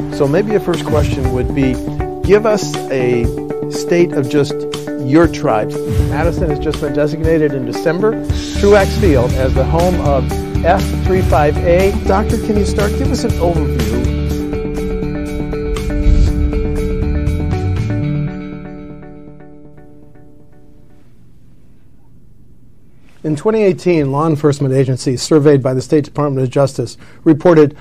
So maybe a first question would be, give us a state of just your tribes. Madison has just been designated in December, Truax Field, as the home of F35A. Doctor, can you start? Give us an overview. In 2018, law enforcement agencies surveyed by the State Department of Justice reported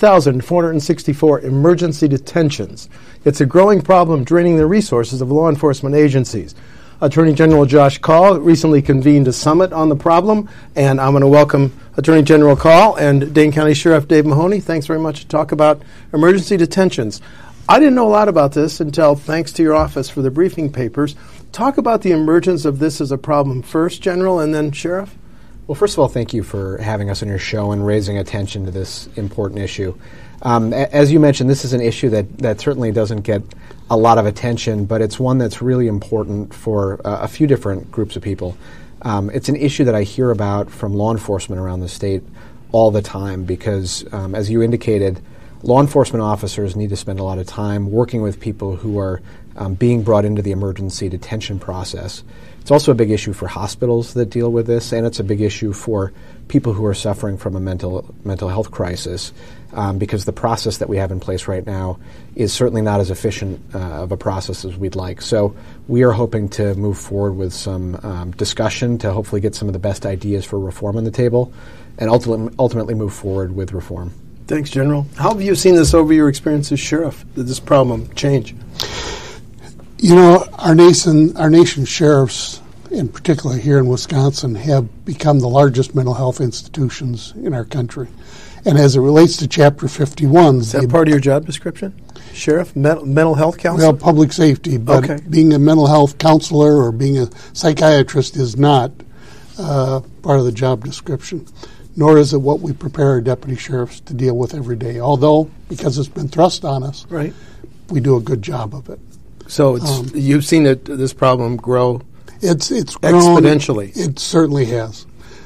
9,464 emergency detentions. It's a growing problem draining the resources of law enforcement agencies. Attorney General Josh Kaul recently convened a summit on the problem, and I'm going to welcome Attorney General Kaul and Dane County Sheriff Dave Mahoney. Thanks very much to talk about emergency detentions. I didn't know a lot about this until thanks to your office for the briefing papers. Talk about the emergence of this as a problem first, General, and then Sheriff. Well, first of all, thank you for having us on your show and raising attention to this important issue. As you mentioned, this is an issue that certainly doesn't get a lot of attention, but it's one that's really important for a few different groups of people. It's an issue that I hear about from law enforcement around the state all the time because, as you indicated, law enforcement officers need to spend a lot of time working with people who are being brought into the emergency detention process. It's also a big issue for hospitals that deal with this, and it's a big issue for people who are suffering from a mental health crisis because the process that we have in place right now is certainly not as efficient of a process as we'd like. So we are hoping to move forward with some discussion to hopefully get some of the best ideas for reform on the table and ultimately move forward with reform. Thanks, General. How have you seen this over your experience as Sheriff? Did this problem change? You know, our nation's sheriffs, in particular here in Wisconsin, have become the largest mental health institutions in our country. And as it relates to Chapter 51... Is that part of your job description? Sheriff? Mental health counselor? Well, public safety, but being a mental health counselor or being a psychiatrist is not part of the job description, nor is it what we prepare our deputy sheriffs to deal with every day. Although, because it's been thrust on us, right, we do a good job of it. So you've seen this problem grow. It's grown exponentially. It certainly has.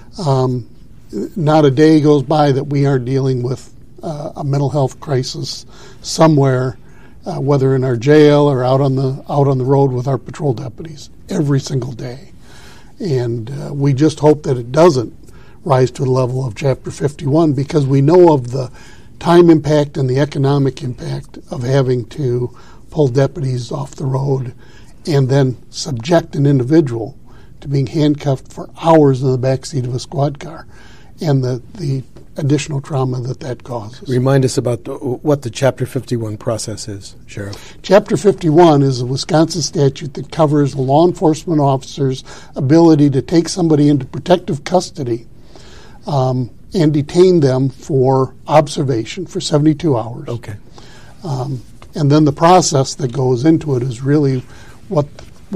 Not a day goes by that we aren't dealing with a mental health crisis somewhere, whether in our jail or out on the road with our patrol deputies every single day. And we just hope that it doesn't rise to the level of Chapter 51 because we know of the time impact and the economic impact of having to pull deputies off the road and then subject an individual to being handcuffed for hours in the backseat of a squad car and the additional trauma that causes. Remind us about what the Chapter 51 process is, Sheriff. Chapter 51 is a Wisconsin statute that covers a law enforcement officer's ability to take somebody into protective custody and detain them for observation for 72 hours. Okay. And then the process that goes into it is really what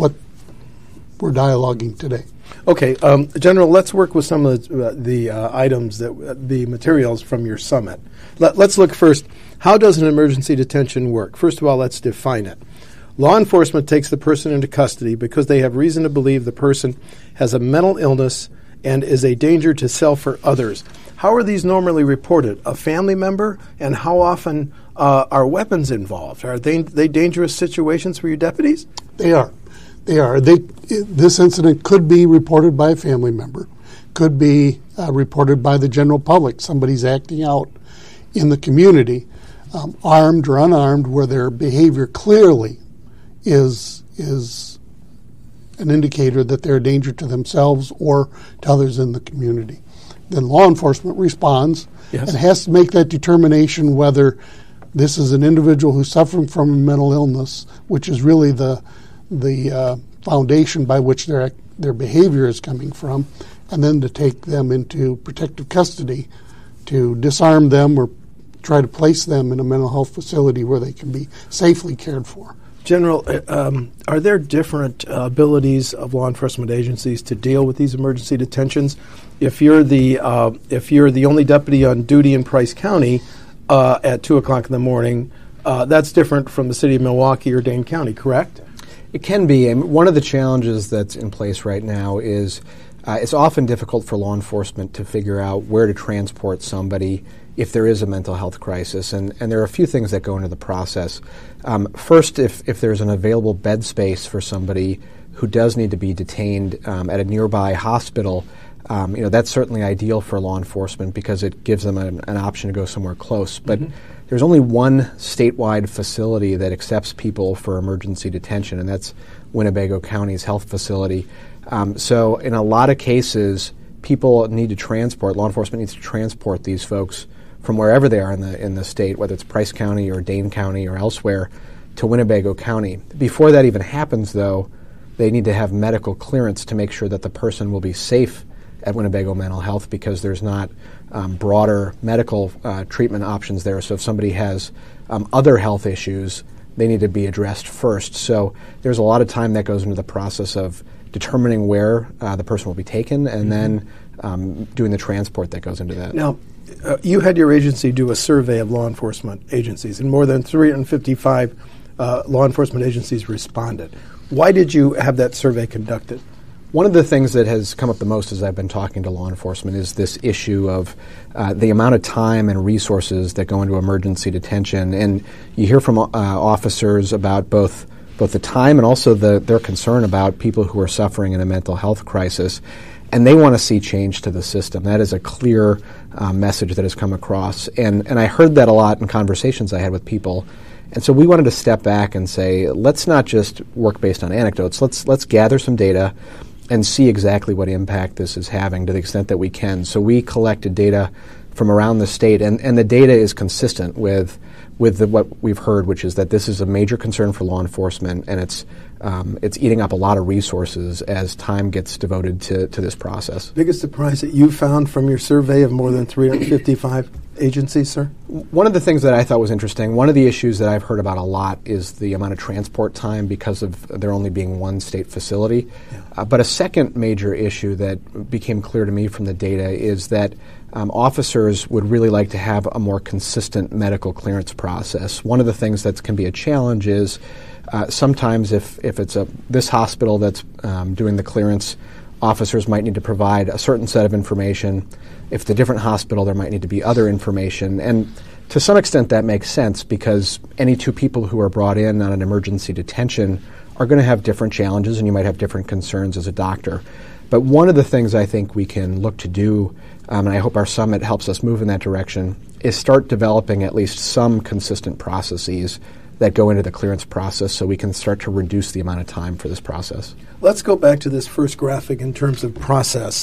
we're dialoguing today. Okay, General, let's work with some of the items, the materials from your summit. Let's look first. How does an emergency detention work? First of all, let's define it. Law enforcement takes the person into custody because they have reason to believe the person has a mental illness and is a danger to self or others. How are these normally reported? A family member? And how often are weapons involved? Are they dangerous situations for your deputies? They are. This incident could be reported by a family member, could be reported by the general public. Somebody's acting out in the community, armed or unarmed, where their behavior clearly is an indicator that they're a danger to themselves or to others in the community. Then law enforcement responds and has to make that determination whether this is an individual who's suffering from a mental illness, which is really the foundation by which their behavior is coming from, and then to take them into protective custody to disarm them or try to place them in a mental health facility where they can be safely cared for. General, are there different abilities of law enforcement agencies to deal with these emergency detentions? If you're the only deputy on duty in Price County at 2 o'clock in the morning, that's different from the city of Milwaukee or Dane County, correct? It can be. And one of the challenges that's in place right now is it's often difficult for law enforcement to figure out where to transport somebody if there is a mental health crisis. And there are a few things that go into the process. First, if there's an available bed space for somebody who does need to be detained at a nearby hospital, that's certainly ideal for law enforcement because it gives them an option to go somewhere close. But there's only one statewide facility that accepts people for emergency detention, and that's Winnebago County's health facility. So in a lot of cases, law enforcement needs to transport these folks from wherever they are in the state, whether it's Price County or Dane County or elsewhere, to Winnebago County. Before that even happens, though, they need to have medical clearance to make sure that the person will be safe at Winnebago Mental Health because there's not broader medical treatment options there. So if somebody has other health issues, they need to be addressed first. So there's a lot of time that goes into the process of determining where the person will be taken and then doing the transport that goes into that. Now, you had your agency do a survey of law enforcement agencies, and more than 355 law enforcement agencies responded. Why did you have that survey conducted? One of the things that has come up the most as I've been talking to law enforcement is this issue of the amount of time and resources that go into emergency detention. And you hear from officers about both the time and also their concern about people who are suffering in a mental health crisis. And they want to see change to the system. That is a clear message that has come across. And I heard that a lot in conversations I had with people. And so we wanted to step back and say, let's not just work based on anecdotes. Let's gather some data and see exactly what impact this is having to the extent that we can. So we collected data from around the state, and the data is consistent with what we've heard, which is that this is a major concern for law enforcement, and it's eating up a lot of resources as time gets devoted to this process. Biggest surprise that you found from your survey of more than 355 agencies, sir? One of the things that I thought was interesting, one of the issues that I've heard about a lot is the amount of transport time because of there only being one state facility. Yeah. But a second major issue that became clear to me from the data is that officers would really like to have a more consistent medical clearance process. One of the things that can be a challenge is sometimes if it's this hospital that's doing the clearance, officers might need to provide a certain set of information. If it's a different hospital, there might need to be other information. And to some extent that makes sense because any two people who are brought in on an emergency detention are going to have different challenges and you might have different concerns as a doctor. But one of the things I think we can look to do, and I hope our summit helps us move in that direction, is start developing at least some consistent processes that go into the clearance process so we can start to reduce the amount of time for this process. Let's go back to this first graphic in terms of process.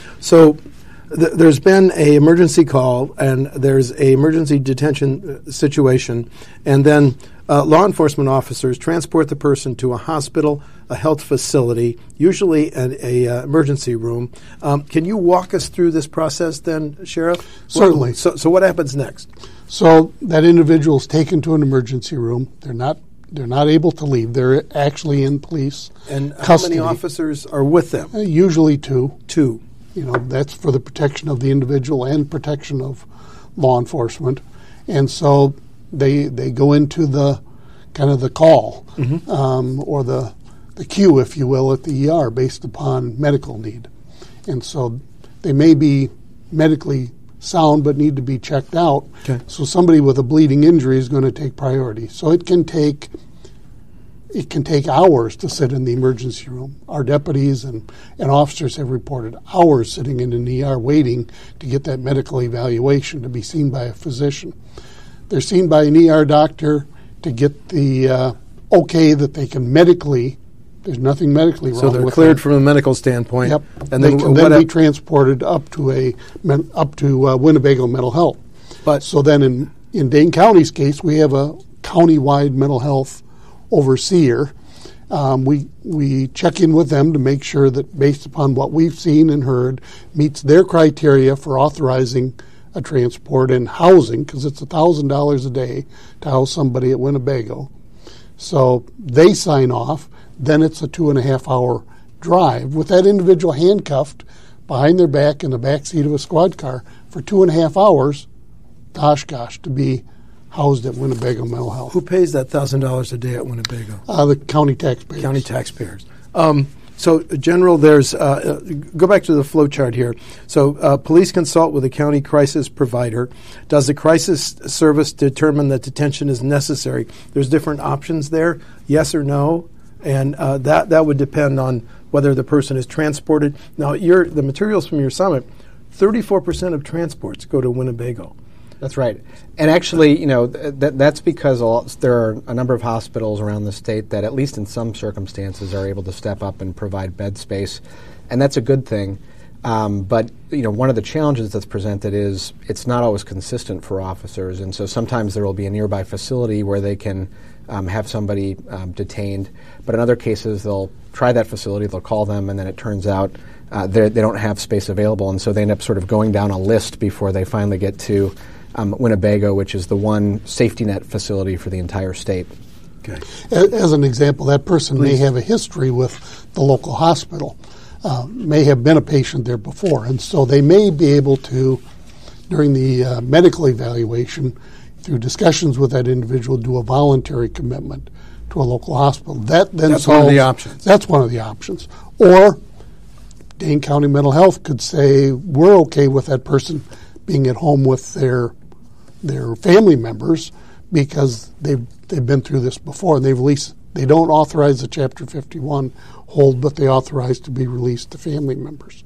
There's been an emergency call and there's an emergency detention situation, and then law enforcement officers transport the person to a hospital, a health facility, usually an emergency room. Can you walk us through this process then, Sheriff? Certainly. So what happens next? So that individual is taken to an emergency room. They're not able to leave. They're actually in police And custody. how many officers are with them? Usually two. Two. That's for the protection of the individual and protection of law enforcement. And so they go into the kind of the call or the queue, if you will, at the ER based upon medical need. And so they may be medically sound but need to be checked out. Okay. So somebody with a bleeding injury is going to take priority. So it can take hours to sit in the emergency room. Our deputies and officers have reported hours sitting in an ER waiting to get that medical evaluation to be seen by a physician. They're seen by an ER doctor to get the okay that they can medically. There's nothing medically wrong with them. So they're cleared from a medical standpoint. Yep. And they can then be transported up to Winnebago Mental Health. But so then in Dane County's case, we have a county-wide mental health overseer. We check in with them to make sure that based upon what we've seen and heard meets their criteria for authorizing a transport and housing, because it's $1,000 a day to house somebody at Winnebago. So they sign off. Then it's a 2.5-hour drive with that individual handcuffed behind their back in the back seat of a squad car for 2.5 hours, gosh, to be housed at Winnebago Mental Health. who pays that $1,000 a day at Winnebago? The county taxpayers. County taxpayers. So, General, there's go back to the flow chart here. So, police consult with a county crisis provider. Does the crisis service determine that detention is necessary? There's different options there, yes or no, and that would depend on whether the person is transported. Now, the materials from your summit, 34% of transports go to Winnebago. That's right. And actually, that's because there are a number of hospitals around the state that, at least in some circumstances, are able to step up and provide bed space. And that's a good thing. But, one of the challenges that's presented is it's not always consistent for officers. And so sometimes there will be a nearby facility where they can have somebody detained. But in other cases, they'll try that facility, they'll call them, and then it turns out they don't have space available. And so they end up sort of going down a list before they finally get to Winnebago, which is the one safety net facility for the entire state. Okay. As an example, that person may have a history with the local hospital, may have been a patient there before, and so they may be able to, during the medical evaluation, through discussions with that individual, do a voluntary commitment to a local hospital. That's one of the options. That's one of the options. Or Dane County Mental Health could say, we're okay with that person being at home with their family members because they've been through this before, and they don't authorize the Chapter 51 hold, but they authorize to be released to family members.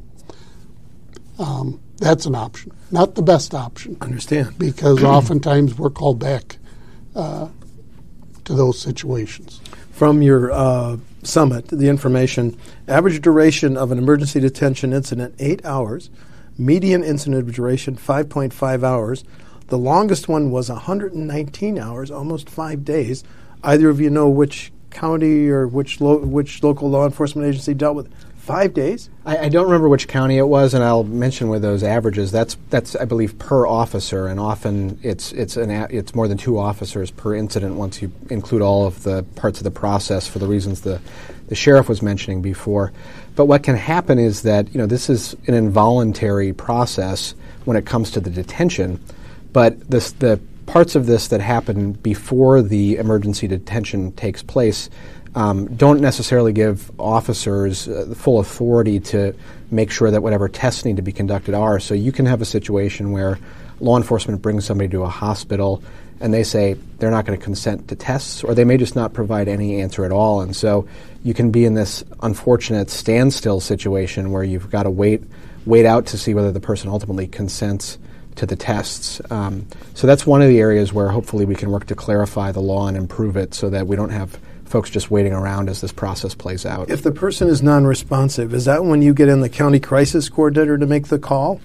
That's an option, not the best option. Understand? Because oftentimes we're called back to those situations. From your summit, the information: average duration of an emergency detention incident 8 hours, median incident duration 5.5 hours. The longest one was 119 hours, almost 5 days. Either of you know which county or which local law enforcement agency dealt with 5 days? I don't remember which county it was, and I'll mention with those averages. That's I believe per officer, and often it's more than 2 officers per incident once you include all of the parts of the process for the reasons the sheriff was mentioning before. But what can happen is that this is an involuntary process when it comes to the detention. But the parts of this that happen before the emergency detention takes place don't necessarily give officers the full authority to make sure that whatever tests need to be conducted are. So you can have a situation where law enforcement brings somebody to a hospital and they say they're not going to consent to tests, or they may just not provide any answer at all. And so you can be in this unfortunate standstill situation where you've got to wait out to see whether the person ultimately consents to the tests. So that's one of the areas where hopefully we can work to clarify the law and improve it so that we don't have folks just waiting around as this process plays out. If the person is non-responsive, is that when you get in the county crisis coordinator to make the call?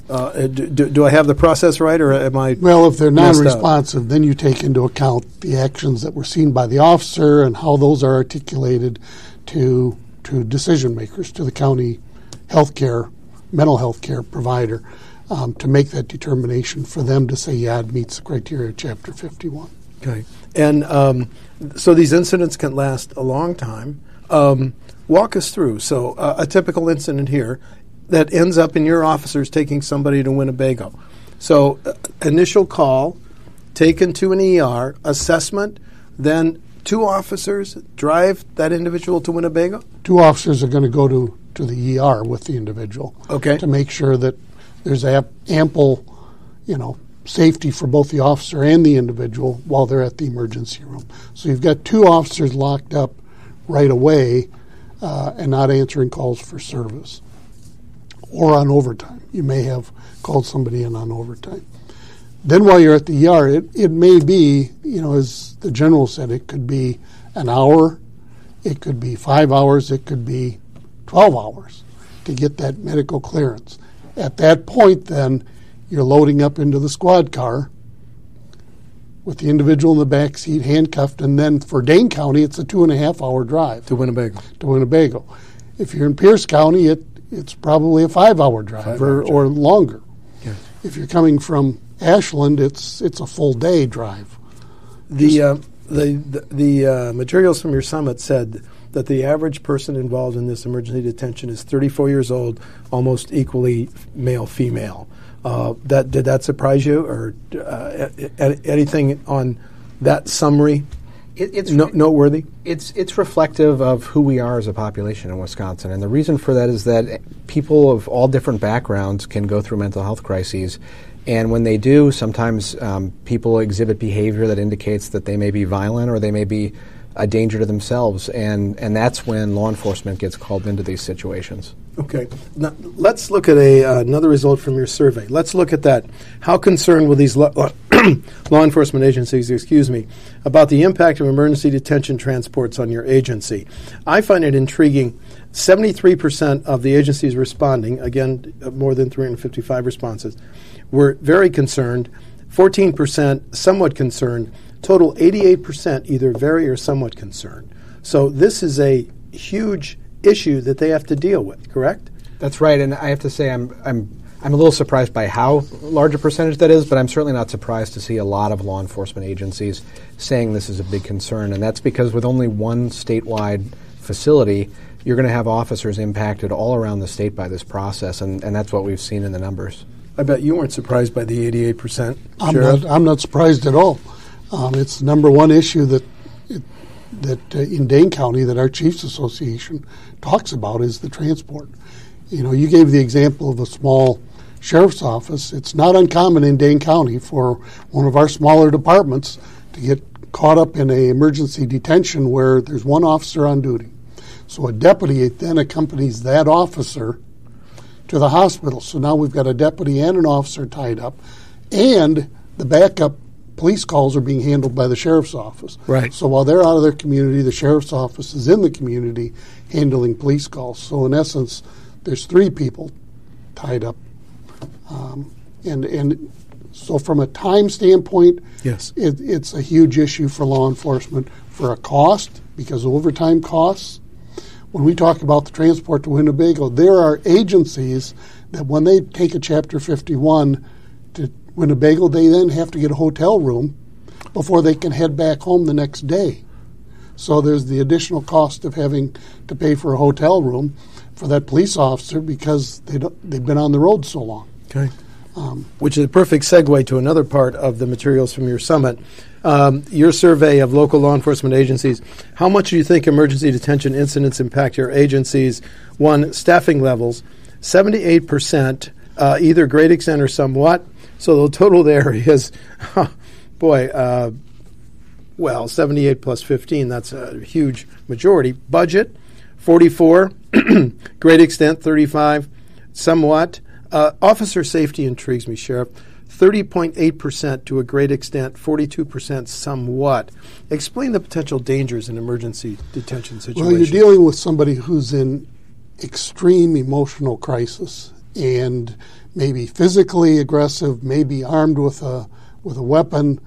Do I have the process right, or am I Well, if they're non-responsive, then you take into account the actions that were seen by the officer and how those are articulated to decision makers, to the county mental health care provider, to make that determination for them to say, yeah, it meets the criteria of Chapter 51. Okay. And so these incidents can last a long time. Walk us through. So a typical incident here that ends up in your officers taking somebody to Winnebago. So initial call, taken to an ER, assessment, then 2 officers drive that individual to Winnebago? 2 officers are going to go to the ER with the individual to make sure that there's ample, safety for both the officer and the individual while they're at the emergency room. So you've got 2 officers locked up right away and not answering calls for service or on overtime. You may have called somebody in on overtime. Then while you're at the ER, it may be, as the general said, it could be an hour, it could be 5 hours, it could be 12 hours to get that medical clearance. At that point, then, you're loading up into the squad car with the individual in the back seat, handcuffed, and then for Dane County, it's a 2.5-hour drive. To Winnebago. If you're in Pierce County, it's probably a 5-hour drive or longer. Yeah. If you're coming from Ashland, it's a full day drive. The materials from your summit said that the average person involved in this emergency detention is 34 years old, almost equally male-female. Did that surprise you, or anything on that summary? It's noteworthy? It's reflective of who we are as a population in Wisconsin, and the reason for that is that people of all different backgrounds can go through mental health crises, and when they do, sometimes people exhibit behavior that indicates that they may be violent or they may be a danger to themselves, and that's when law enforcement gets called into these situations. Okay. Now, let's look at another result from your survey. Let's look at that. How concerned were these law enforcement agencies, about the impact of emergency detention transports on your agency? I find it intriguing. 73% of the agencies responding, again, more than 355 responses, were very concerned. 14% somewhat concerned. Total 88% either very or somewhat concerned. So this is a huge issue that they have to deal with, correct? That's right, and I have to say I'm a little surprised by how large a percentage that is, but I'm certainly not surprised to see a lot of law enforcement agencies saying this is a big concern, and that's because with only one statewide facility, you're going to have officers impacted all around the state by this process, and that's what we've seen in the numbers. I bet you weren't surprised by the 88%, Sheriff. I'm not surprised at all. It's the number one issue that in Dane County that our Chiefs Association talks about is the transport. You know, you gave the example of a small sheriff's office. It's not uncommon in Dane County for one of our smaller departments to get caught up in an emergency detention where there's one officer on duty. So a deputy then accompanies that officer to the hospital. So now we've got a deputy and an officer tied up, and the backup police calls are being handled by the sheriff's office. Right. So while they're out of their community, the sheriff's office is in the community handling police calls. So in essence, there's three people tied up. And so from a time standpoint, yes, it's a huge issue for law enforcement for a cost, because of overtime costs. When we talk about the transport to Winnebago, there are agencies that when they take a Chapter 51 to Winnebago, they then have to get a hotel room before they can head back home the next day. So there's the additional cost of having to pay for a hotel room for that police officer because they've been on the road so long. Okay. Which is a perfect segue to another part of the materials from your summit. Your survey of local law enforcement agencies, how much do you think emergency detention incidents impact your agencies? One, staffing levels, 78%, either great extent or somewhat. So the total there is, 78 plus 15, that's a huge majority. Budget, 44, great extent, 35, somewhat. Officer safety intrigues me, Sheriff. 30.8% to a great extent, 42% somewhat. Explain the potential dangers in emergency detention situations. Well, you're dealing with somebody who's in extreme emotional crisis and maybe physically aggressive, maybe armed with a weapon,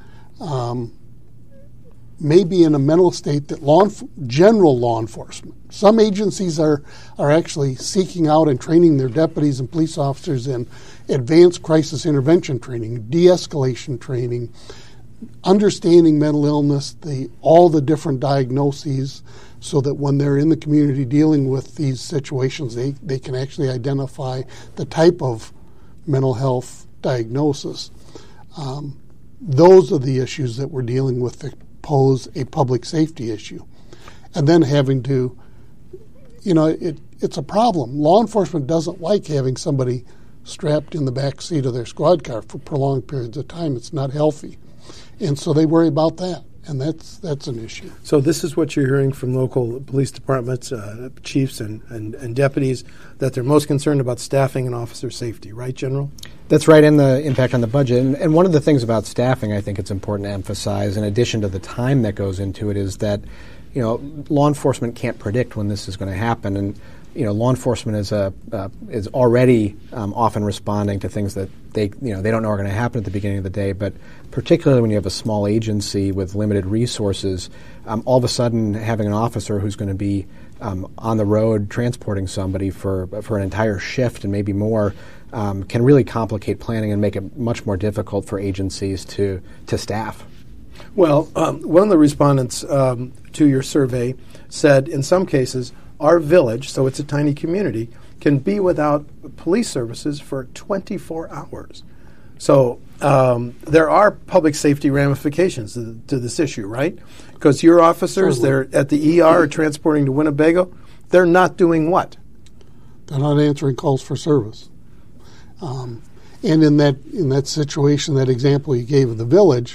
maybe in a mental state that general law enforcement. Some agencies are actually seeking out and training their deputies and police officers in advanced crisis intervention training, de-escalation training, understanding mental illness, all the different diagnoses, so that when they're in the community dealing with these situations, they can actually identify the type of mental health diagnosis. Those are the issues that we're dealing with that pose a public safety issue. And then having to, it's a problem. Law enforcement doesn't like having somebody strapped in the back seat of their squad car for prolonged periods of time. It's not healthy. And so they worry about that, and that's an issue. So this is what you're hearing from local police departments, chiefs and deputies, that they're most concerned about staffing and officer safety, right, General? That's right, and the impact on the budget. And one of the things about staffing I think it's important to emphasize, in addition to the time that goes into it, is that law enforcement can't predict when this is going to happen. And law enforcement is already often responding to things that they don't know are going to happen at the beginning of the day. But particularly when you have a small agency with limited resources, all of a sudden having an officer who's going to be on the road transporting somebody for an entire shift and maybe more can really complicate planning and make it much more difficult for agencies to staff. Well, one of the respondents to your survey said in some cases our village, so it's a tiny community, can be without police services for 24 hours. So there are public safety ramifications to this issue, right? Because your officers, they're at the ER transporting to Winnebago, they're not doing what? They're not answering calls for service. And in that situation, that example you gave of the village,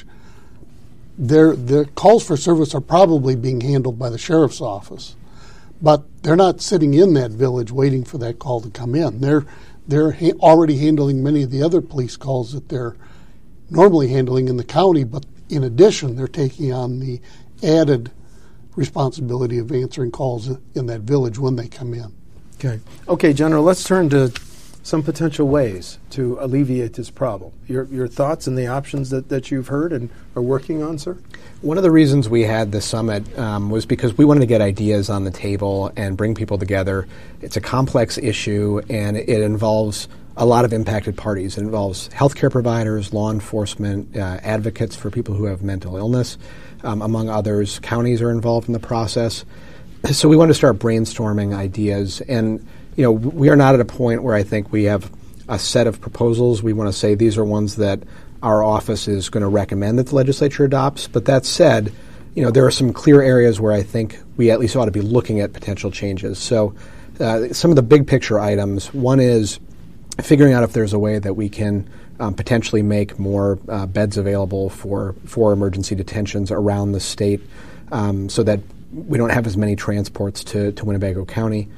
the calls for service are probably being handled by the sheriff's office, but they're not sitting in that village waiting for that call to come in. They're already handling many of the other police calls that they're normally handling in the county, but in addition, they're taking on the added responsibility of answering calls in that village when they come in. Okay, General, let's turn to some potential ways to alleviate this problem. Your thoughts and the options that you've heard and are working on, sir? One of the reasons we had the summit was because we wanted to get ideas on the table and bring people together. It's a complex issue, and it involves a lot of impacted parties. It involves healthcare providers, law enforcement, advocates for people who have mental illness, among others. Counties are involved in the process. So we want to start brainstorming ideas, and we are not at a point where I think we have a set of proposals. We want to say these are ones that our office is going to recommend that the legislature adopts. But that said, there are some clear areas where I think we at least ought to be looking at potential changes. So some of the big picture items, one is figuring out if there's a way that we can potentially make more beds available for emergency detentions around the state so that we don't have as many transports to Winnebago County.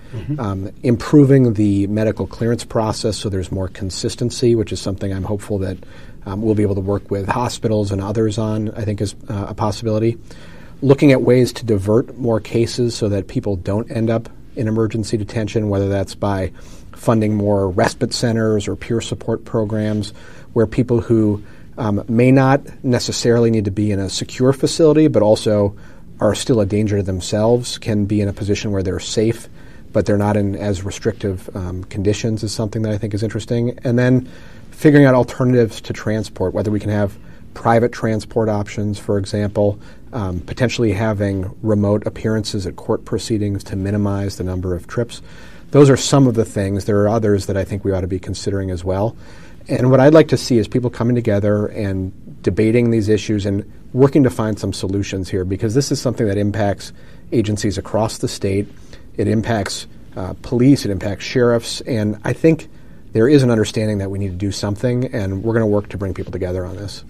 Improving the medical clearance process so there's more consistency, which is something I'm hopeful that we'll be able to work with hospitals and others on, I think is a possibility. Looking at ways to divert more cases so that people don't end up in emergency detention, whether that's by funding more respite centers or peer support programs where people who may not necessarily need to be in a secure facility but also are still a danger to themselves can be in a position where they're safe but they're not in as restrictive conditions is something that I think is interesting. And then figuring out alternatives to transport, whether we can have private transport options, for example, potentially having remote appearances at court proceedings to minimize the number of trips. Those are some of the things. There are others that I think we ought to be considering as well. And what I'd like to see is people coming together and debating these issues and working to find some solutions here, because this is something that impacts agencies across the state. It impacts police, it impacts sheriffs, and I think there is an understanding that we need to do something, and we're going to work to bring people together on this.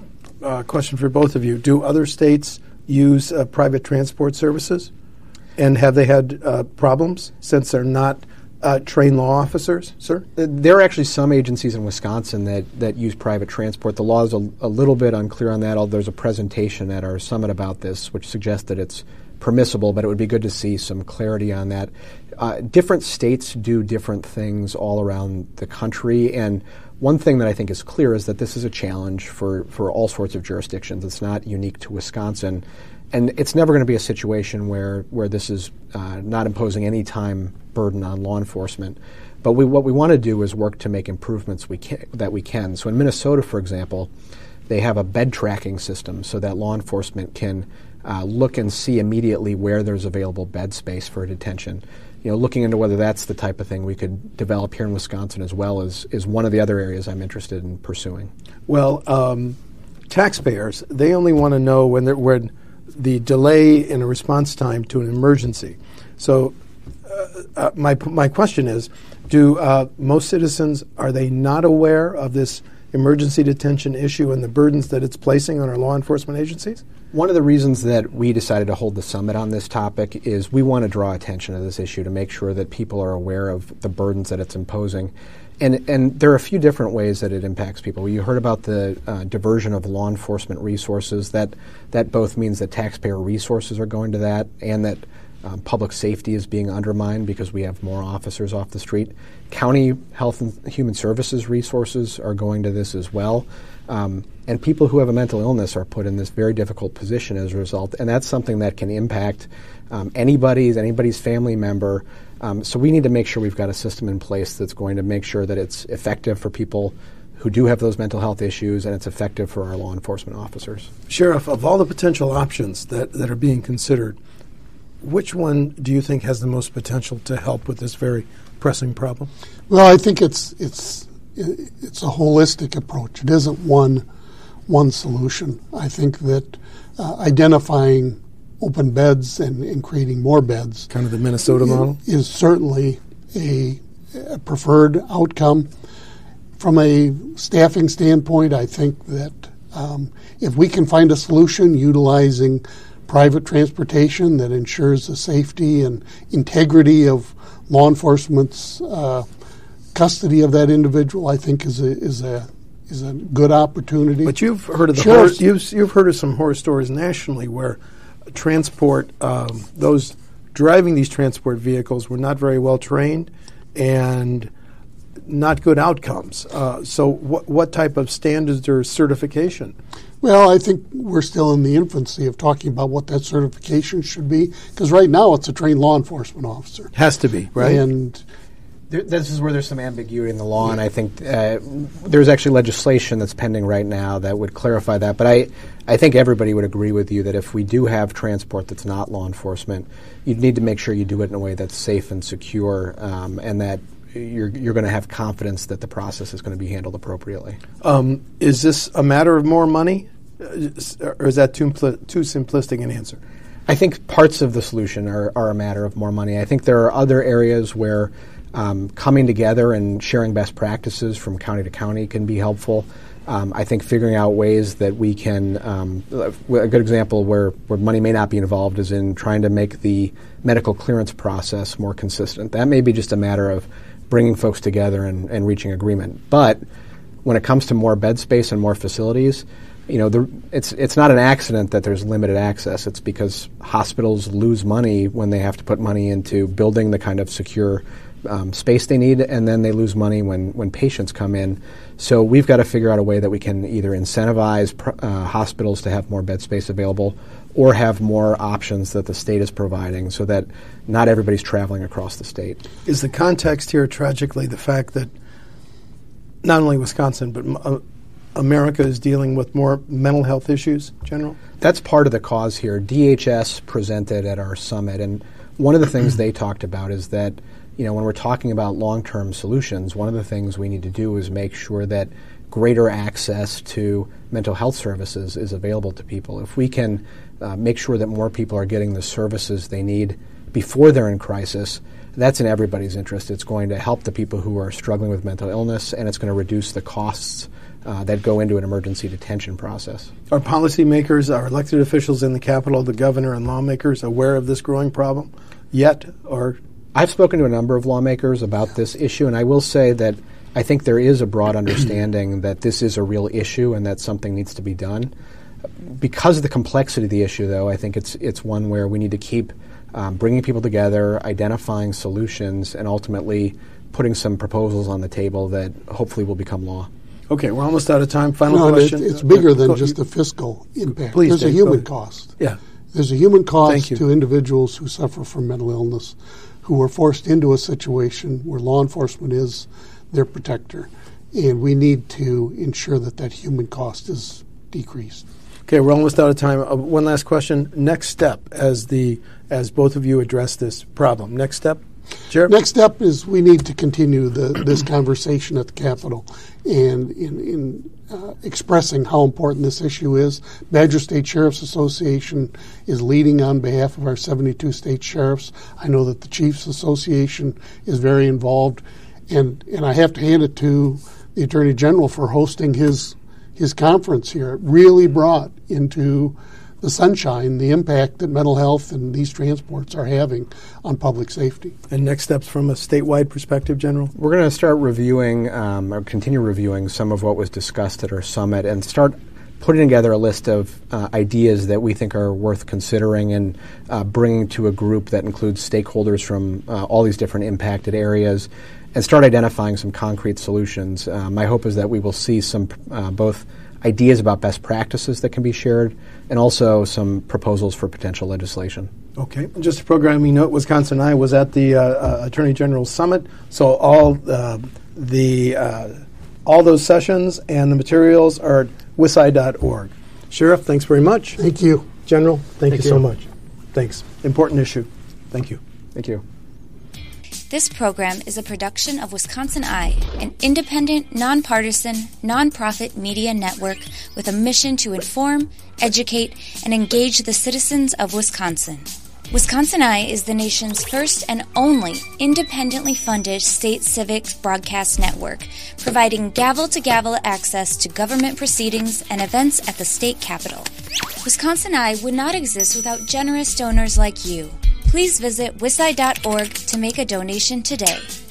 Question for both of you. Do other states use private transport services? And have they had problems since they're not trained law officers, sir? There are actually some agencies in Wisconsin that use private transport. The law is a little bit unclear on that, although there's a presentation at our summit about this which suggests that it's permissible, but it would be good to see some clarity on that. Different states do different things all around the country, and one thing that I think is clear is that this is a challenge for all sorts of jurisdictions. It's not unique to Wisconsin. And it's never going to be a situation where this is not imposing any time burden on law enforcement. But what we want to do is work to make improvements that we can. So in Minnesota, for example, they have a bed tracking system so that law enforcement can look and see immediately where there's available bed space for detention. Looking into whether that's the type of thing we could develop here in Wisconsin as well is one of the other areas I'm interested in pursuing. Well, taxpayers, they only want to know when the delay in a response time to an emergency. So my question is, do most citizens, are they not aware of this emergency detention issue and the burdens that it's placing on our law enforcement agencies? One of the reasons that we decided to hold the summit on this topic is we want to draw attention to this issue to make sure that people are aware of the burdens that it's imposing. And there are a few different ways that it impacts people. You heard about the diversion of law enforcement resources. That both means that taxpayer resources are going to that and that public safety is being undermined because we have more officers off the street. County Health and Human Services resources are going to this as well. And people who have a mental illness are put in this very difficult position as a result. And that's something that can impact anybody's family member. So we need to make sure we've got a system in place that's going to make sure that it's effective for people who do have those mental health issues and it's effective for our law enforcement officers. Sheriff, of all the potential options that are being considered, which one do you think has the most potential to help with this very pressing problem? Well, I think it's it's a holistic approach. It isn't one solution. I think that identifying open beds and creating more beds, kind of the Minnesota model, is certainly a preferred outcome. From a staffing standpoint, I think that if we can find a solution utilizing private transportation that ensures the safety and integrity of law enforcement's custody of that individual, I think is a good opportunity. But you've heard of you've heard of some horror stories nationally where transport those driving these transport vehicles were not very well trained and not good outcomes. So what type of standards or certification? Well, I think we're still in the infancy of talking about what that certification should be, because right now it's a trained law enforcement officer. Has to be, right? And this is where there's some ambiguity in the law, and I think there's actually legislation that's pending right now that would clarify that. But I think everybody would agree with you that if we do have transport that's not law enforcement, you'd need to make sure you do it in a way that's safe and secure, and that you're going to have confidence that the process is going to be handled appropriately. Is this a matter of more money, or is that too simplistic an answer? I think parts of the solution are a matter of more money. I think there are other areas where coming together and sharing best practices from county to county can be helpful. I think figuring out ways that we can, a good example where money may not be involved is in trying to make the medical clearance process more consistent. That may be just a matter of bringing folks together and reaching agreement. But when it comes to more bed space and more facilities, it's not an accident that there's limited access. It's because hospitals lose money when they have to put money into building the kind of secure space they need, and then they lose money when patients come in. So we've got to figure out a way that we can either incentivize hospitals to have more bed space available or have more options that the state is providing so that not everybody's traveling across the state. Is the context here tragically the fact that not only Wisconsin but America is dealing with more mental health issues, General? That's part of the cause here. DHS presented at our summit, and one of the things they talked about is that when we're talking about long-term solutions, one of the things we need to do is make sure that greater access to mental health services is available to people. If we can make sure that more people are getting the services they need before they're in crisis, that's in everybody's interest. It's going to help the people who are struggling with mental illness, and it's going to reduce the costs that go into an emergency detention process. Are policymakers, our elected officials in the Capitol, the governor and lawmakers aware of this growing problem yet? Or I've spoken to a number of lawmakers about this issue, and I will say that I think there is a broad understanding that this is a real issue and that something needs to be done. Because of the complexity of the issue, though, I think it's one where we need to keep bringing people together, identifying solutions, and ultimately putting some proposals on the table that hopefully will become law. Okay, we're almost out of time. Final question. It's bigger than just the fiscal impact. Please, There's Dave, a human cost. Yeah. There's a human cost to individuals who suffer from mental illness, who are forced into a situation where law enforcement is their protector. And we need to ensure that human cost is decreased. Okay, we're almost out of time. One last question. Next step as both of you address this problem. Next step? Sheriff? Next step is we need to continue this conversation at the Capitol and in expressing how important this issue is. Badger State Sheriff's Association is leading on behalf of our 72 state sheriffs. I know that the Chiefs Association is very involved, and I have to hand it to the Attorney General for hosting his conference here. It really brought into the sunshine the impact that mental health and these transports are having on public safety. And next steps from a statewide perspective, General? We're going to start reviewing or continue reviewing some of what was discussed at our summit and start putting together a list of ideas that we think are worth considering and bringing to a group that includes stakeholders from all these different impacted areas and start identifying some concrete solutions. My hope is that we will see some both ideas about best practices that can be shared and also some proposals for potential legislation. Okay. Just a programming note, Wisconsin I was at the Attorney General's Summit, so all those sessions and the materials are at wisi.org. Sheriff, thanks very much. Thank you. General, thank you so much. Thanks. Important issue. Thank you. Thank you. This program is a production of Wisconsin Eye, an independent, nonpartisan, nonprofit media network with a mission to inform, educate, and engage the citizens of Wisconsin. Wisconsin Eye is the nation's first and only independently funded state civic broadcast network, providing gavel-to-gavel access to government proceedings and events at the state capitol. Wisconsin Eye would not exist without generous donors like you. Please visit wisci.org to make a donation today.